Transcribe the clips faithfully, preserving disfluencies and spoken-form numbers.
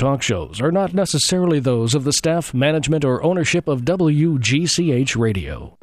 talk shows are not necessarily those of the staff, management, or ownership of W G C H Radio.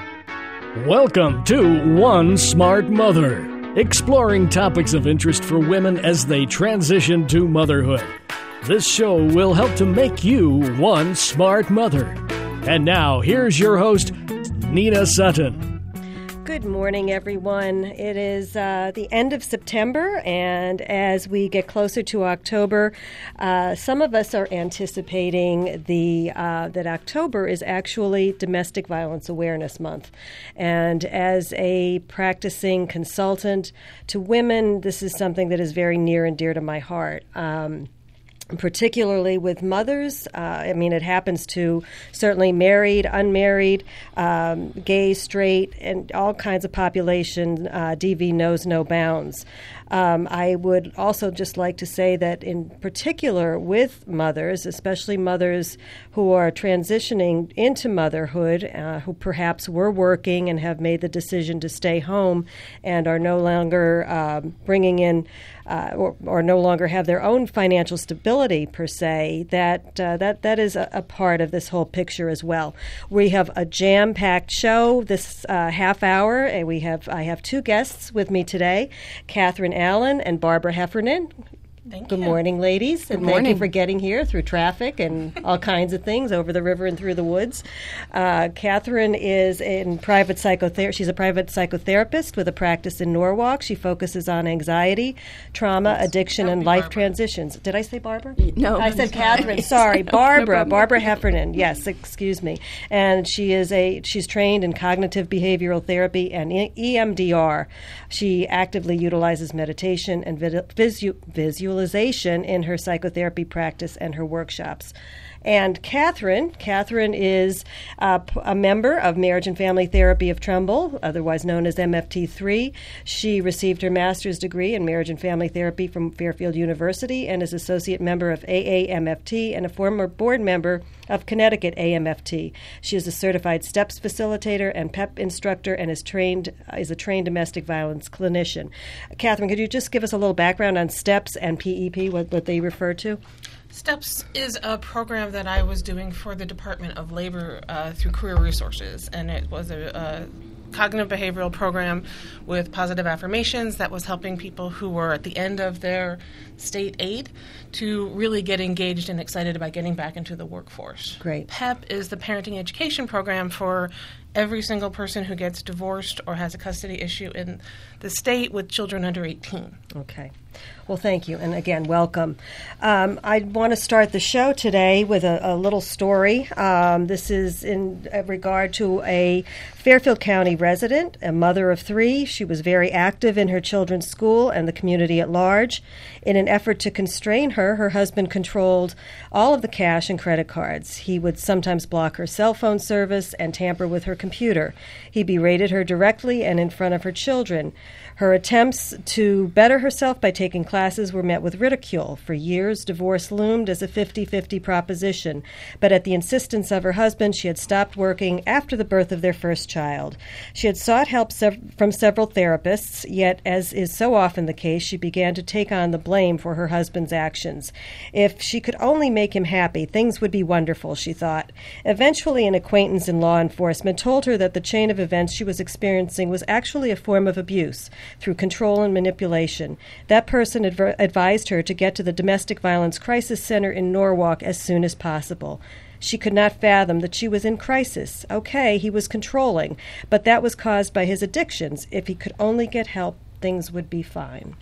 Welcome to One Smart Mother, exploring topics of interest for women as they transition to motherhood. This show will help to make you one smart mother. And now, here's your host, Nina Sutton. Good morning, everyone. It is uh, the end of September, and as we get closer to October, uh, some of us are anticipating the uh, that October is actually Domestic Violence Awareness Month. And as a practicing consultant to women, this is something that is very near and dear to my heart. Um, particularly with mothers. Uh, I mean, it happens to certainly married, unmarried, um, gay, straight, and all kinds of population. Uh, D V knows no bounds. Um, I would also just like to say that in particular with mothers, especially mothers who are transitioning into motherhood, uh, who perhaps were working and have made the decision to stay home and are no longer um, bringing in uh, or, or no longer have their own financial stability per se, that uh, that that is a, a part of this whole picture as well. We have a jam-packed show this uh, half hour, and we have I have two guests with me today, Catherine Allen and Barbara Heffernan. Thank Good you. morning, ladies, Good and morning. thank you for getting here through traffic and all kinds of things over the river and through the woods. Uh, Catherine is in private psychotherapy. She's a private psychotherapist with a practice in Norwalk. She focuses on anxiety, trauma, Yes. addiction, That would and be life Barbara. transitions. Did I say Barbara? No. I said Sorry. Catherine. Sorry, No Barbara. problem. Barbara Heffernan. Yes, excuse me. And she is a she's trained in cognitive behavioral therapy and E M D R. She actively utilizes meditation and vid- visu- visualization in her psychotherapy practice and her workshops. And Catherine, Catherine is uh, p- a member of Marriage and Family Therapy of Trumbull, otherwise known as M F T three. She received her master's degree in Marriage and Family Therapy from Fairfield University and is associate member of A A M F T and a former board member of Connecticut A M F T. She is a certified STEPS facilitator and P E P instructor and is trained is a trained domestic violence clinician. Catherine, could you just give us a little background on STEPS and P E P, what, what they refer to? STEPS is a program that I was doing for the Department of Labor uh, through Career Resources, and it was a, a cognitive behavioral program with positive affirmations that was helping people who were at the end of their state aid to really get engaged and excited about getting back into the workforce. Great. P E P is the parenting education program for every single person who gets divorced or has a custody issue in the state with children under eighteen. Okay. Well, thank you. And again, welcome. Um, I want to start the show today with a, a little story. Um, this is in regard to a Fairfield County resident, a mother of three. She was very active in her children's school and the community at large. In an effort to constrain her, her husband controlled all of the cash and credit cards. He would sometimes block her cell phone service and tamper with her computer. He berated her directly and in front of her children. Her attempts to better herself by taking classes were met with ridicule. For years, divorce loomed as a fifty-fifty proposition, but at the insistence of her husband, she had stopped working after the birth of their first child. She had sought help sev- from several therapists, yet, as is so often the case, she began to take on the blame for her husband's actions. If she could only make him happy, things would be wonderful, she thought. Eventually, an acquaintance in law enforcement told her that the chain of events she was experiencing was actually a form of abuse through control and manipulation. That person adver- advised her to get to the Domestic Violence Crisis Center in Norwalk as soon as possible. She could not fathom that she was in crisis. Okay, he was controlling, but that was caused by his addictions. If he could only get help, things would be fine.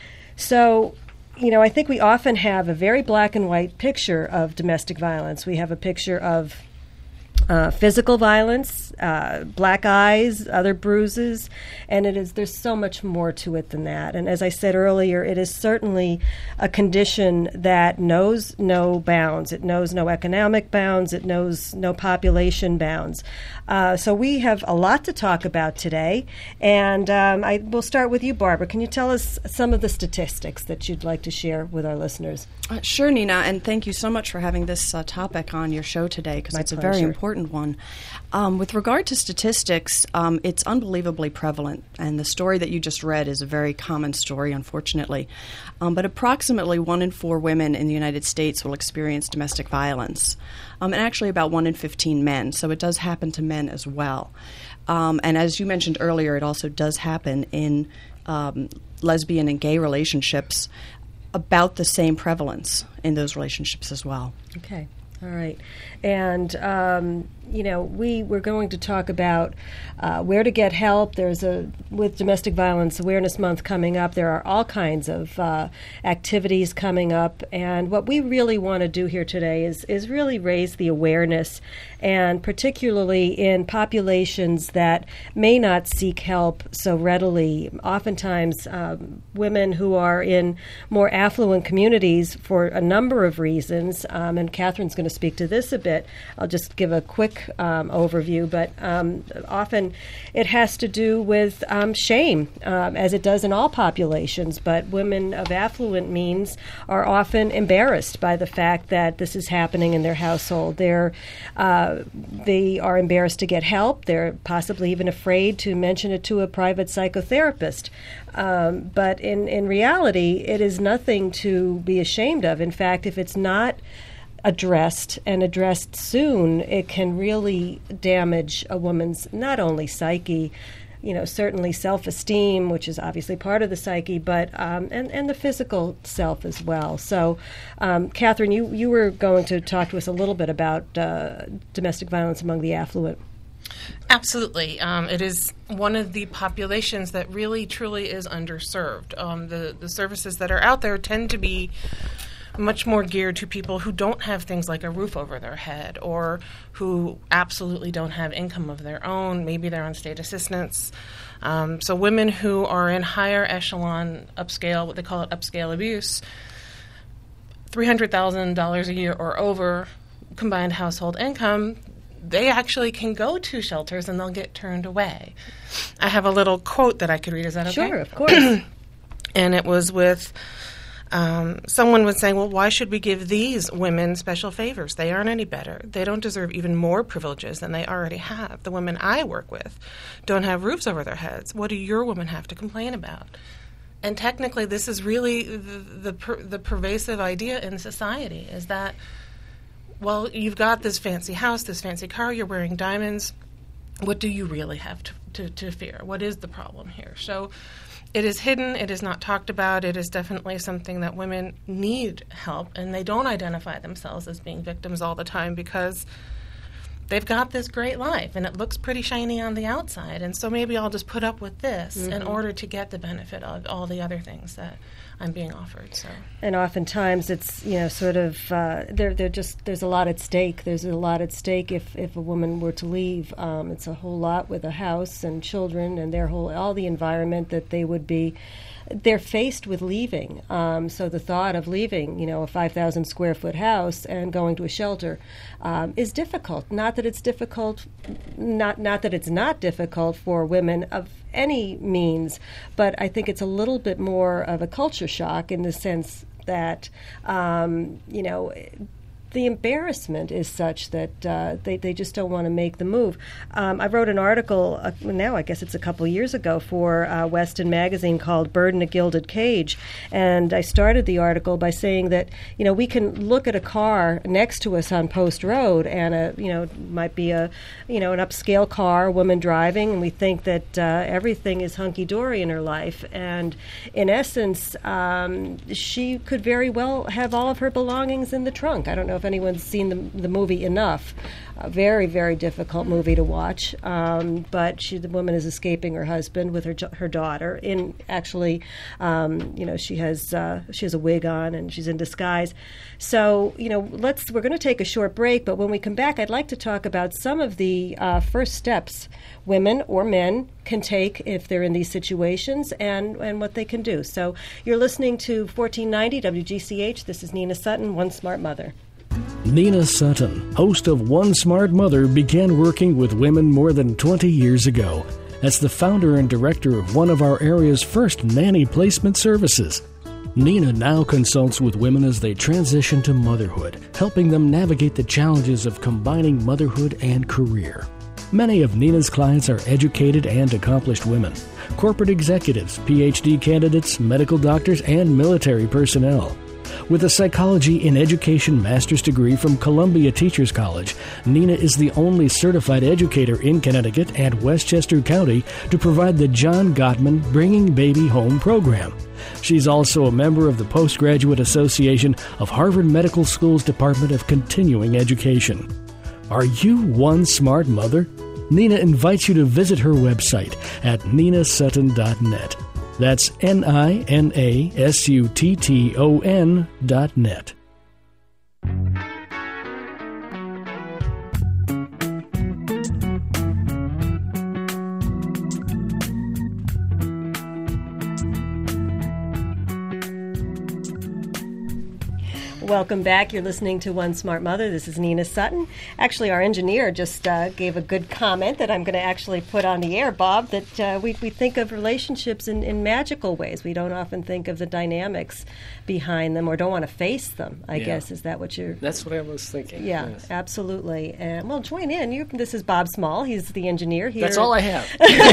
So, you know, I think we often have a very black and white picture of domestic violence. We have a picture of Uh, physical violence, uh, black eyes, other bruises, and it is there's so much more to it than that. And as I said earlier, it is certainly a condition that knows no bounds. It knows no economic bounds. It knows no population bounds. Uh, so we have a lot to talk about today, and um, I will start with you, Barbara. Can you tell us some of the statistics that you'd like to share with our listeners? Uh, sure, Nina, and thank you so much for having this uh, topic on your show today, because My it's a pleasure. very important important one. Um, with regard to statistics, um, it's unbelievably prevalent, and the story that you just read is a very common story, unfortunately. Um, but approximately one in four women in the United States will experience domestic violence, um, and actually about one in fifteen men, so it does happen to men as well. Um, and as you mentioned earlier, it also does happen in um, lesbian and gay relationships, about the same prevalence in those relationships as well. Okay. All right. And, um, you know, we, we're going to talk about uh, where to get help. There's a, with Domestic Violence Awareness Month coming up, there are all kinds of uh, activities coming up. And what we really want to do here today is, is really raise the awareness, and particularly in populations that may not seek help so readily. Oftentimes, um, women who are in more affluent communities for a number of reasons, um, and Catherine's going to speak to this a bit. I'll just give a quick um, overview, but um, often it has to do with um, shame, um, as it does in all populations. But women of affluent means are often embarrassed by the fact that this is happening in their household. They're uh, they are embarrassed to get help. They're possibly even afraid to mention it to a private psychotherapist. Um, but in, in reality, it is nothing to be ashamed of. In fact, if it's not addressed and addressed soon, it can really damage a woman's not only psyche, you know, certainly self-esteem, which is obviously part of the psyche, but um, and, and the physical self as well. So, um, Catherine, you, you were going to talk to us a little bit about uh, domestic violence among the affluent. Absolutely. Um, it is one of the populations that really, truly is underserved. Um, the, the services that are out there tend to be much more geared to people who don't have things like a roof over their head, or who absolutely don't have income of their own. Maybe they're on state assistance. Um, so women who are in higher echelon upscale, what they call it upscale abuse, three hundred thousand dollars a year or over combined household income, they actually can go to shelters and they'll get turned away. I have a little quote that I could read. Is that okay? Sure, of course. And it was with Um, someone was saying, well, why should we give these women special favors? They aren't any better. They don't deserve even more privileges than they already have. The women I work with don't have roofs over their heads. What do your women have to complain about? And technically, this is really the the, per, the pervasive idea in society, is that, well, you've got this fancy house, this fancy car, you're wearing diamonds. What do you really have to, to, to fear? What is the problem here? So it is hidden. It is not talked about. It is definitely something that women need help, and they don't identify themselves as being victims all the time because they've got this great life, and it looks pretty shiny on the outside, and so maybe I'll just put up with this mm-hmm. in order to get the benefit of all the other things that I'm being offered. So, and oftentimes it's, you know, sort of uh, there. There just there's a lot at stake. There's a lot at stake if, if a woman were to leave. Um, it's a whole lot with a house and children and their whole all the environment that they would be. They're faced with leaving. Um, so the thought of leaving, you know, a five thousand square foot house and going to a shelter um, is difficult. Not that it's difficult, not not that it's not difficult for women of any means, but I think it's a little bit more of a culture shock in the sense that, um, you know, the embarrassment is such that uh, they, they just don't want to make the move. Um, I wrote an article, uh, now I guess it's a couple of years ago, for uh, Weston Magazine called Bird in a Gilded Cage. And I started the article by saying that, you know, we can look at a car next to us on Post Road and, a, you know, might be a, you know, an upscale car, a woman driving, and we think that uh, everything is hunky-dory in her life. And in essence, um, she could very well have all of her belongings in the trunk. I don't know if anyone's seen the, the movie Enough. A very, very difficult movie to watch. Um, but she, the woman is escaping her husband with her her daughter. In actually, um, you know, she has uh, she has a wig on and she's in disguise. So, you know, let's we're going to take a short break. But when we come back, I'd like to talk about some of the uh, first steps women or men can take if they're in these situations, and, and what they can do. So, you're listening to fourteen ninety W G C H. This is Nina Sutton, One Smart Mother. Nina Sutton, host of One Smart Mother, began working with women more than twenty years ago as the founder and director of one of our area's first nanny placement services. Nina now consults with women as they transition to motherhood, helping them navigate the challenges of combining motherhood and career. Many of Nina's clients are educated and accomplished women, corporate executives, P H D candidates, medical doctors, and military personnel. With a psychology in education master's degree from Columbia Teachers College, Nina is the only certified educator in Connecticut and Westchester County to provide the John Gottman Bringing Baby Home program. She's also a member of the Postgraduate Association of Harvard Medical School's Department of Continuing Education. Are you one smart mother? Nina invites you to visit her website at nina sutton dot net. That's N I N A S U T T O N dot net. Welcome back. You're listening to One Smart Mother. This is Nina Sutton. Actually, our engineer just uh, gave a good comment that I'm going to actually put on the air, Bob, that uh, we, we think of relationships in, in magical ways. We don't often think of the dynamics behind them or don't want to face them, I yeah. guess. Is that what you're... That's what I was thinking. Yeah, yes. Absolutely. And well, join in. You, this is Bob Small. He's the engineer here. That's all I have.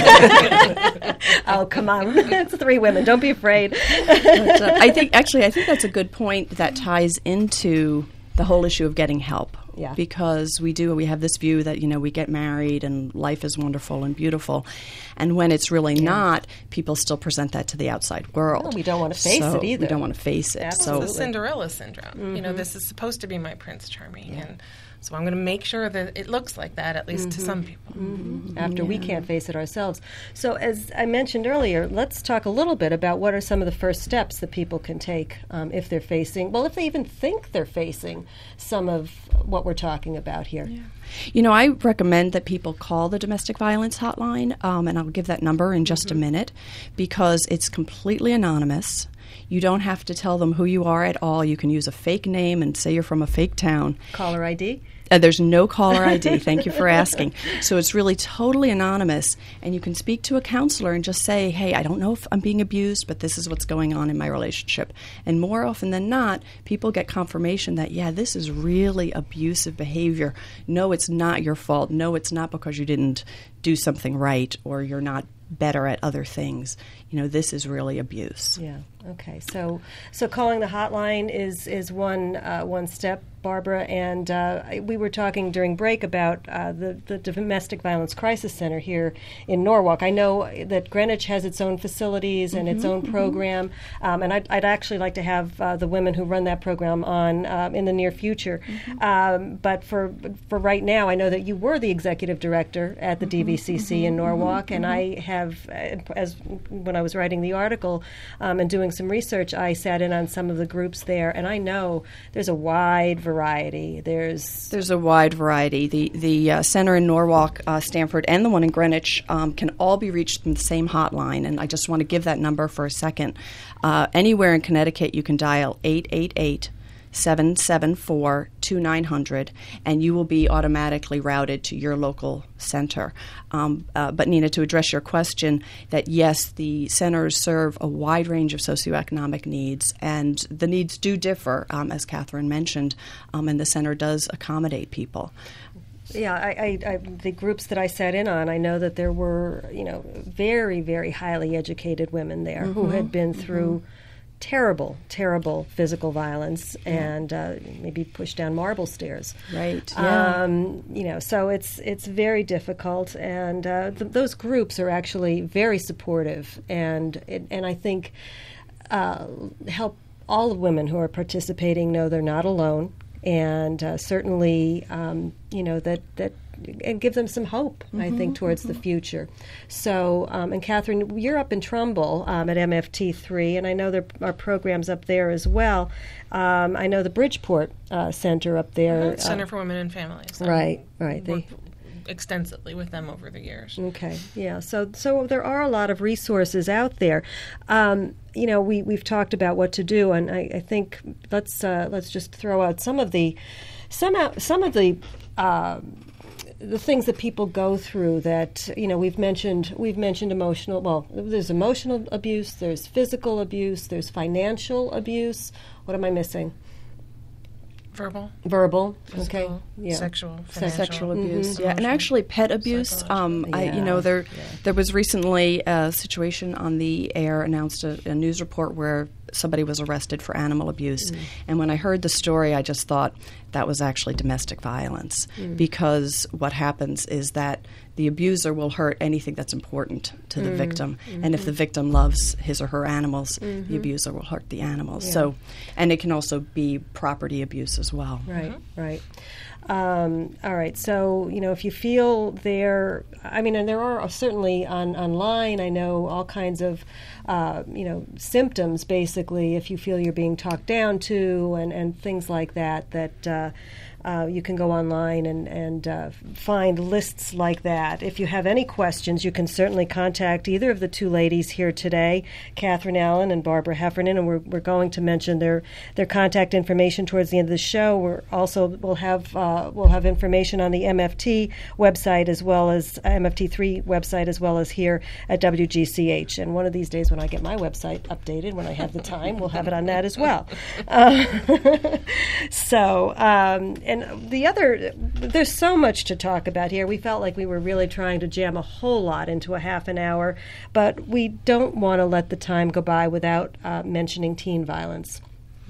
Oh, come on. It's three women. Don't be afraid. But, uh, I think, actually, I think that's a good point that ties into the whole issue of getting help. Yeah. Because we do, we have this view that, you know, we get married and life is wonderful and beautiful. And when it's really yeah. not, people still present that to the outside world. No, we don't want to face so it either. We don't want to face it. Absolutely. It's the Cinderella syndrome. Mm-hmm. You know, this is supposed to be my Prince Charming. Yeah. And so I'm going to make sure that it looks like that, at least mm-hmm. to some people. Mm-hmm. After yeah. we can't face it ourselves. So as I mentioned earlier, let's talk a little bit about what are some of the first steps that people can take um, if they're facing, well, if they even think they're facing some of what we're talking about here. Yeah. You know, I recommend that people call the domestic violence hotline, um, and I'll give that number in just mm-hmm. a minute, because it's completely anonymous. You don't have to tell them who you are at all. You can use a fake name and say you're from a fake town. Caller I D? Uh, there's no caller I D. Thank you for asking. So it's really totally anonymous, and you can speak to a counselor and just say, hey, I don't know if I'm being abused, but this is what's going on in my relationship. And more often than not, people get confirmation that, yeah, this is really abusive behavior. No, it's not your fault. No, it's not because you didn't do something right or you're not better at other things. You know, this is really abuse. Yeah. Okay. So, so calling the hotline is is one uh, one step, Barbara. And uh, we were talking during break about uh, the the Domestic Violence Crisis Center here in Norwalk. I know that Greenwich has its own facilities and mm-hmm, its own program, mm-hmm. um, and I'd, I'd actually like to have uh, the women who run that program on um, in the near future. Mm-hmm. Um, but for for right now, I know that you were the executive director at the mm-hmm, D V C C mm-hmm, in Norwalk, mm-hmm, and I have, as when I was writing the article um, and doing some research, I sat in on some of the groups there, and I know there's a wide variety. There's there's a wide variety. The the uh, center in Norwalk, uh, Stamford, and the one in Greenwich um, can all be reached from the same hotline, and I just want to give that number for a second. Uh, anywhere in Connecticut, you can dial eight eight eight, seven seven four, two nine zero zero, and you will be automatically routed to your local center. Um, uh, but, Nina, to address your question, that yes, the centers serve a wide range of socioeconomic needs, and the needs do differ, um, as Catherine mentioned, um, and the center does accommodate people. Yeah, I, I, I, the groups that I sat in on, I know that there were, you know, very, very highly educated women there mm-hmm. who had been through mm-hmm. terrible, terrible physical violence yeah. and uh, maybe pushed down marble stairs. Right. Yeah. Um, you know, so it's it's very difficult, and uh, th- those groups are actually very supportive, and it, and I think uh, help all women who are participating know they're not alone, and uh, certainly, um, you know, that that. and give them some hope, mm-hmm, I think, towards mm-hmm. the future. So, um, and Catherine, you're up in Trumbull um, at M F T three, and I know there are programs up there as well. Um, I know the Bridgeport uh, Center up there. Uh, Center uh, for Women and Families. Right, right. They extensively with them over the years. Okay, yeah. So, so there are a lot of resources out there. Um, you know, we we've talked about what to do, and I, I think let's uh, let's just throw out some of the some out, some of the. Uh, the things that people go through that, you know, we've mentioned, we've mentioned emotional, well, there's emotional abuse, there's physical abuse, there's financial abuse. What am I missing? Verbal. Verbal, Physical, okay. Yeah. Sexual, Se- financial. sexual abuse, Mm-hmm. yeah, and actually pet abuse. Um, I, you know, Yeah, there yeah. there was recently a situation on the air announced a, a news report where somebody was arrested for animal abuse, Mm. and when I heard the story, I just thought that was actually domestic violence Mm. because what happens is that the abuser will hurt anything that's important to the Mm. victim, Mm-hmm. and if the victim loves his or her animals, Mm-hmm. the abuser will hurt the animals. Yeah. So, and it can also be property abuse as well. Right, right. Um, all right. So, you know, if you feel there, I mean, and there are certainly on online, I know all kinds of, uh, you know, symptoms, basically, if you feel you're being talked down to and, and things like that, that uh, uh, you can go online and, and uh, find lists like that. If you have any questions, you can certainly contact either of the two ladies here today, Catherine Allen and Barbara Heffernan, and we're, we're going to mention their, their contact information towards the end of the show. We're also, we'll have, uh, we'll have information on the M F T website as well as M F T three website as well as here at W G C H. And one of these days when I get my website updated, when I have the time, we'll have it on that as well. Uh, so, um, and the other, there's so much to talk about here. We felt like we were really trying to jam a whole lot into a half an hour, but we don't want to let the time go by without uh, mentioning teen violence.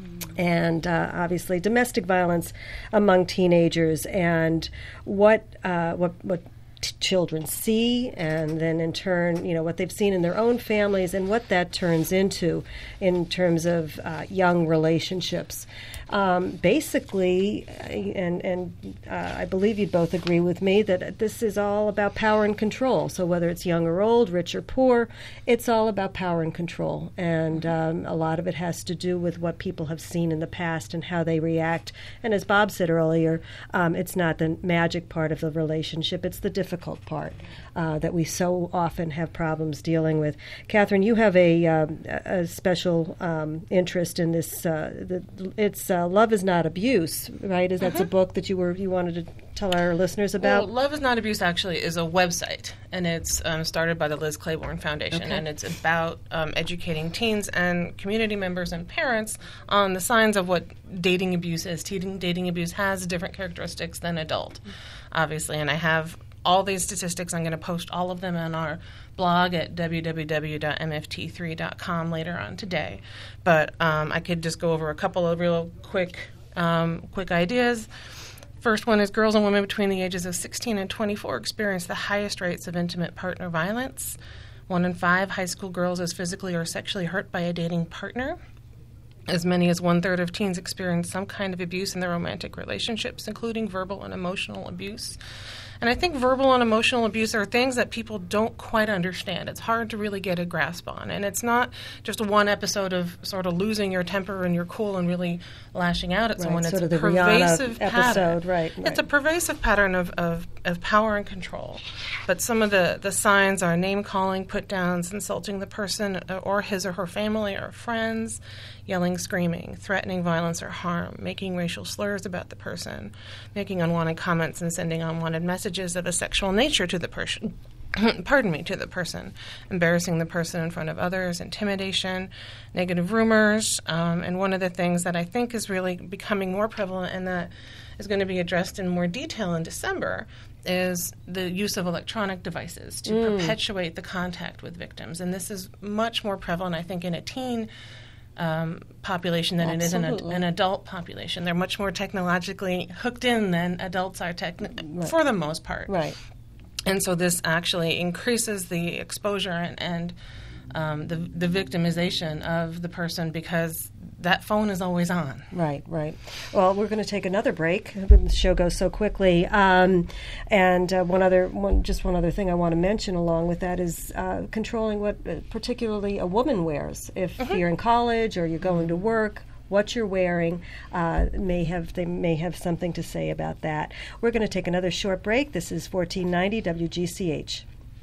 And uh, obviously domestic violence among teenagers, and what uh, what what t- children see, and then in turn, you know, what they've seen in their own families, and what that turns into in terms of uh, young relationships. Um, basically, and and uh, I believe you'd both agree with me that this is all about power and control. So whether it's young or old, rich or poor, it's all about power and control. And um, a lot of it has to do with what people have seen in the past and how they react. And as Bob said earlier, um, it's not the magic part of the relationship, it's the difficult part uh, that we so often have problems dealing with. Catherine, you have a, um, a special um, interest in this. Uh, the, it's uh, Love is Not Abuse, right? Is that's Mm-hmm. a book that you were you wanted to tell our listeners about? Well, Love is Not Abuse actually is a website, and it's um, started by the Liz Claiborne Foundation, Okay. and it's about um, educating teens and community members and parents on the signs of what dating abuse is. Dating, dating abuse has different characteristics than adult, obviously, and I have all these statistics. I'm going to post all of them on our blog at w w w dot m f t three dot com later on today. But um, I could just go over a couple of real quick, um, quick ideas. First one is girls and women between the ages of sixteen and twenty-four experience the highest rates of intimate partner violence. One in five high school girls is physically or sexually hurt by a dating partner. As many as one-third of teens experience some kind of abuse in their romantic relationships, including verbal and emotional abuse. And I think verbal and emotional abuse are things that people don't quite understand. It's hard to really get a grasp on. And it's not just one episode of sort of losing your temper and your cool and really lashing out at Right, someone. It's sort a of the pervasive Rihanna episode, pattern. right, It's right. a pervasive pattern of, of, of power and control. But some of the, the signs are name-calling, put-downs, insulting the person or his or her family or friends, yelling, screaming, threatening violence or harm, making racial slurs about the person, making unwanted comments and sending unwanted messages of a sexual nature to the person. Pardon me, to the person, embarrassing the person in front of others, intimidation, negative rumors, um, and one of the things that I think is really becoming more prevalent and that is going to be addressed in more detail in December is the use of electronic devices to Mm. perpetuate the contact with victims. And this is much more prevalent, I think, in a teen Um, population than it is in a, Absolutely. an adult population. They're much more technologically hooked in than adults are, techni- Right. for the most part. Right. And so this actually increases the exposure and, and um, the, the victimization of the person because that phone is always on. Right, right. Well, we're going to take another break. The show goes so quickly. Um, and uh, one other, one, just one other thing I want to mention along with that is uh, controlling what uh, particularly a woman wears. If Mm-hmm. you're in college or you're going to work, what you're wearing uh, may have they may have something to say about that. We're going to take another short break. This is fourteen ninety W G C H.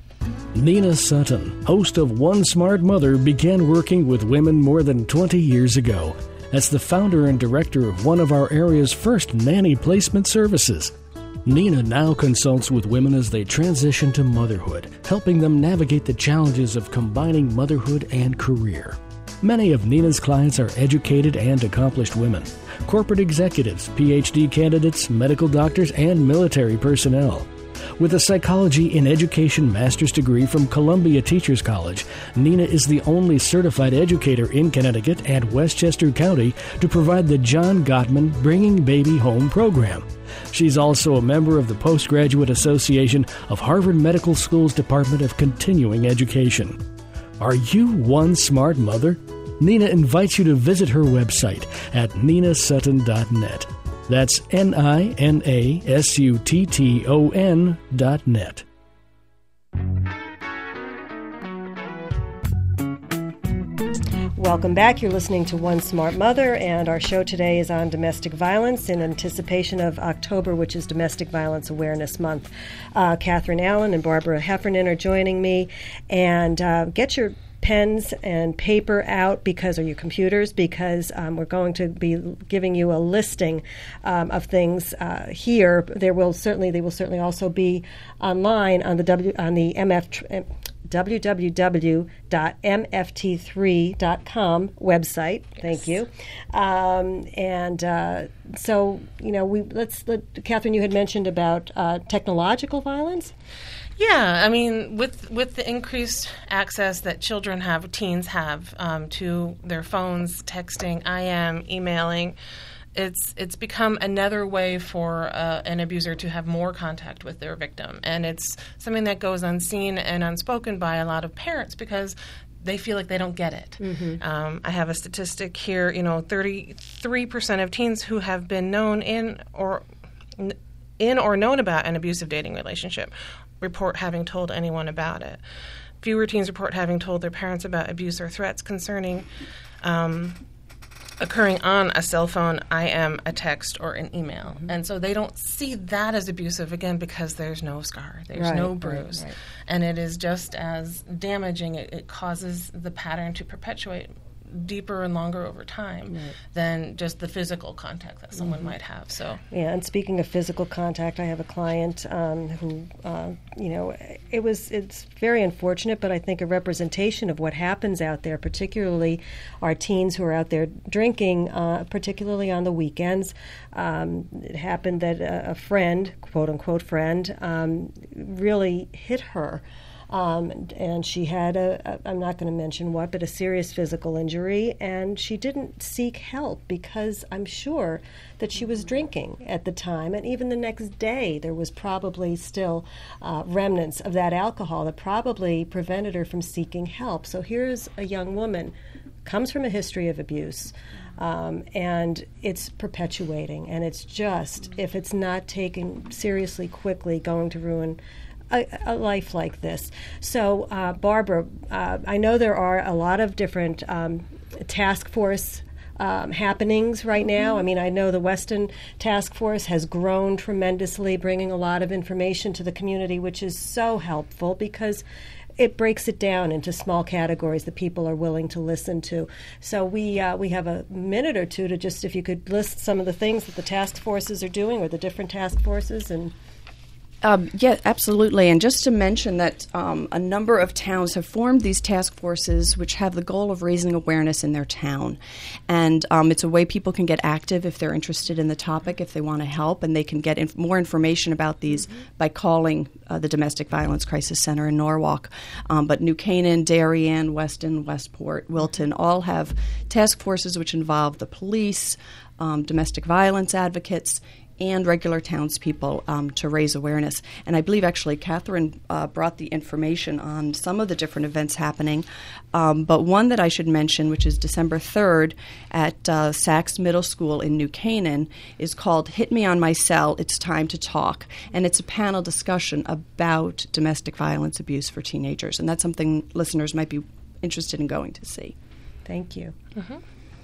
Nina Sutton, host of One Smart Mother, began working with women more than twenty years ago as the founder and director of one of our area's first nanny placement services. Nina now consults with women as they transition to motherhood, helping them navigate the challenges of combining motherhood and career. Many of Nina's clients are educated and accomplished women, corporate executives, P H D candidates, medical doctors, and military personnel. With a psychology in education master's degree from Columbia Teachers College, Nina is the only certified educator in Connecticut and Westchester County to provide the John Gottman Bringing Baby Home program. She's also a member of the Postgraduate Association of Harvard Medical School's Department of Continuing Education. Are you one smart mother? Nina invites you to visit her website at nina sutton dot net. That's N I N A S U T T O N dot net. Welcome back. You're listening to One Smart Mother, and our show today is on domestic violence in anticipation of October, which is Domestic Violence Awareness Month. Uh, Catherine Allen and Barbara Heffernan are joining me, and uh, get your pens and paper out because, or your computers, because um, we're going to be giving you a listing um, of things uh, here. There will certainly, they will certainly also be online on the W on the M F. w w w dot m f t three dot com website. Thank you. Um, and uh, so, you know, we let's let Catherine. You had mentioned about uh, technological violence. Yeah, I mean, with with the increased access that children have, teens have um, to their phones, texting, I M, emailing. It's it's become another way for uh, an abuser to have more contact with their victim. And it's something that goes unseen and unspoken by a lot of parents because they feel like they don't get it. Mm-hmm. Um, I have a statistic here, you know, thirty-three percent of teens who have been known in or in or known about an abusive dating relationship report having told anyone about it. Fewer teens report having told their parents about abuse or threats concerning um occurring on a cell phone, I M, a text, or an email. Mm-hmm. And so they don't see that as abusive, again, because there's no scar, there's right, no bruise. Right, right. And it is just as damaging. It, it causes the pattern to perpetuate deeper and longer over time right. than just the physical contact that someone mm-hmm. might have. So yeah, and speaking of physical contact, I have a client um, who, uh, you know, it was it's very unfortunate, but I think a representation of what happens out there, particularly our teens who are out there drinking, uh, particularly on the weekends. Um, it happened that a, a friend, quote unquote friend, um, really hit her. Um, and she had a, a, I'm not going to mention what, but a serious physical injury, and she didn't seek help because I'm sure that she was drinking at the time, and even the next day there was probably still uh, remnants of that alcohol that probably prevented her from seeking help. So here's a young woman, comes from a history of abuse, um, and it's perpetuating, and it's just, if it's not taken seriously quickly, going to ruin A, a life like this. So, uh, Barbara, uh, I know there are a lot of different um, task force um, happenings right now. I mean, I know the Weston Task Force has grown tremendously, bringing a lot of information to the community, which is so helpful because it breaks it down into small categories that people are willing to listen to. So we uh, we have a minute or two to just, if you could list some of the things that the task forces are doing, or the different task forces, and Um, yeah, absolutely. And just to mention that um, a number of towns have formed these task forces which have the goal of raising awareness in their town. And um, it's a way people can get active if they're interested in the topic, if they want to help, and they can get inf- more information about these mm-hmm. by calling uh, the Domestic Violence Crisis Center in Norwalk. Um, but New Canaan, Darien, Weston, Westport, Wilton all have task forces which involve the police, um, domestic violence advocates, and regular townspeople um, to raise awareness. And I believe actually Catherine uh, brought the information on some of the different events happening. Um, but one that I should mention, which is December third at uh, Sachs Middle School in New Canaan, is called Hit Me on My Cell, It's Time to Talk. And it's a panel discussion about domestic violence abuse for teenagers. And that's something listeners might be interested in going to see. Thank you. Mm-hmm.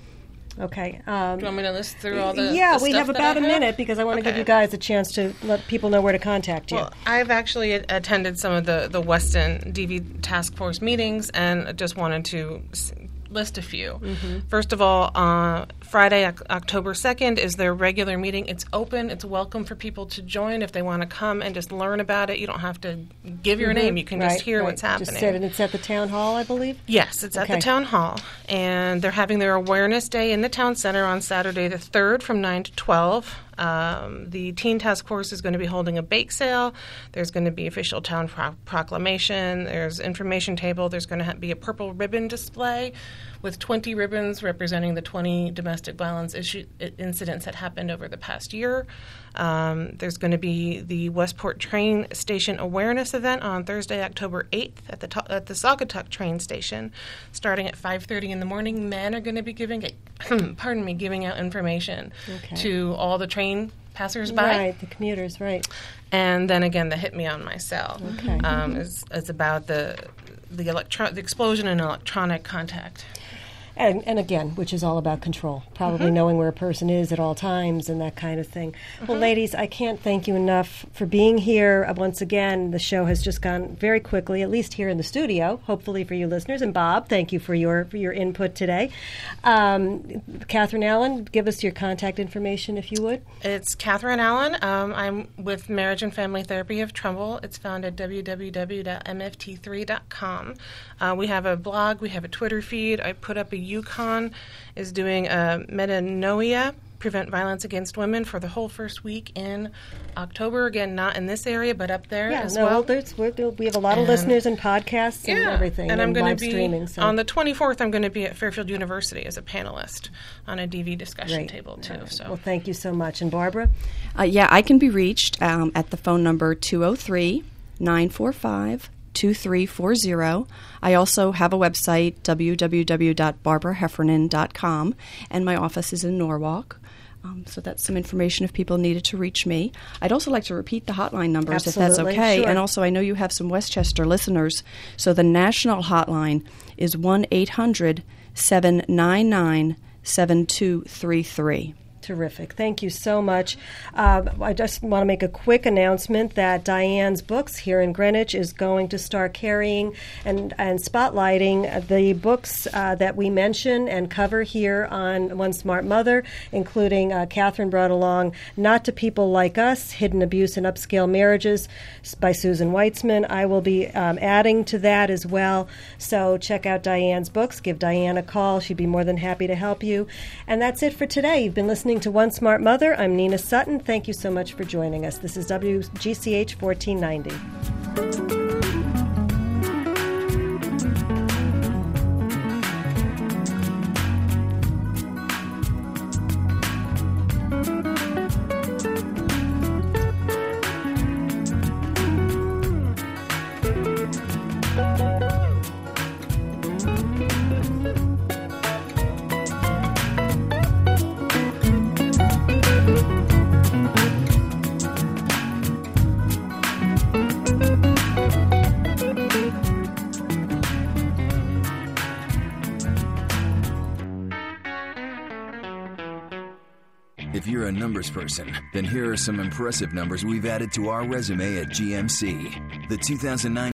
Okay. Um, Do you want me to list through all the Yeah, the we stuff have that about I a have? minute because I want to Okay. give you guys a chance to let people know where to contact you. Well, I've actually a- attended some of the, the Weston D V task force meetings and just wanted to s- list a few. Mm-hmm. First of all, uh, Friday, o- October second is their regular meeting. It's open. It's welcome for people to join if they want to come and just learn about it. You don't have to give your Mhm. name. You can Right, just hear right. what's happening. Just sit, and it's at the town hall, I believe? Yes, it's at Okay. the town hall, and they're having their awareness day in the town center on Saturday the third from nine to twelve. Um, the Teen Task Force is going to be holding a bake sale. There's going to be official town pro- proclamation. There's information table. There's going to ha- be a purple ribbon display with twenty ribbons representing the twenty domestic violence issue- incidents that happened over the past year. Um, there's going to be the Westport Train Station Awareness event on Thursday, October eighth at the to- at the Saugatuck Train Station, starting at five thirty in the morning. Men are going to be giving, pardon me, giving out information Okay. to all the train passersby. Right, the commuters, right. And then again, the Hit Me on My Cell Okay. um, is, is about the the electro- the explosion in electronic contact. And, and again, which is all about control, probably Mm-hmm. knowing where a person is at all times and that kind of thing. Well, ladies, I can't thank you enough for being here. Uh, once again, the show has just gone very quickly, at least here in the studio, hopefully for you listeners. And Bob, thank you for your for your input today. Um, Catherine Allen, give us your contact information if you would. It's Catherine Allen. Um, I'm with Marriage and Family Therapy of Trumbull. It's found at w w w dot m f t three dot com. Uh, we have a blog. We have a Twitter feed. I put up a UConn is doing a metanoia, Prevent Violence Against Women, for the whole first week in October. Again, not in this area, but up there Yeah, as no, well. there's, we're, we have a lot of And- listeners and podcasts and Yeah, everything, and I'm going live to be streaming. So. on the twenty-fourth. I'm going to be at Fairfield University as a panelist on a D V discussion Great. table too. All right. So Well, thank you so much. And Barbara? Uh, yeah, I can be reached um, at the phone number two oh three, nine four five, two three four zero. I also have a website, w w w dot barbara heffernan dot com, and my office is in Norwalk. Um, so that's some information if people needed to reach me. I'd also like to repeat the hotline numbers if that's Absolutely, okay. sure. And also, I know you have some Westchester listeners. So the national hotline is one eight hundred, seven nine nine, seven two three three. Terrific. Thank you so much. Uh, I just want to make a quick announcement that Diane's Books here in Greenwich is going to start carrying and, and spotlighting the books uh, that we mention and cover here on One Smart Mother, including uh, Catherine brought along Not to People Like Us, Hidden Abuse in Upscale Marriages by Susan Weitzman. I will be um, adding to that as well. So check out Diane's Books. Give Diane a call. She'd be more than happy to help you. And that's it for today. You've been listening to One Smart Mother. I'm Nina Sutton. Thank you so much for joining us. This is W G C H fourteen ninety. If you're a numbers person, then here are some impressive numbers we've added to our resume at G M C. The two thousand nine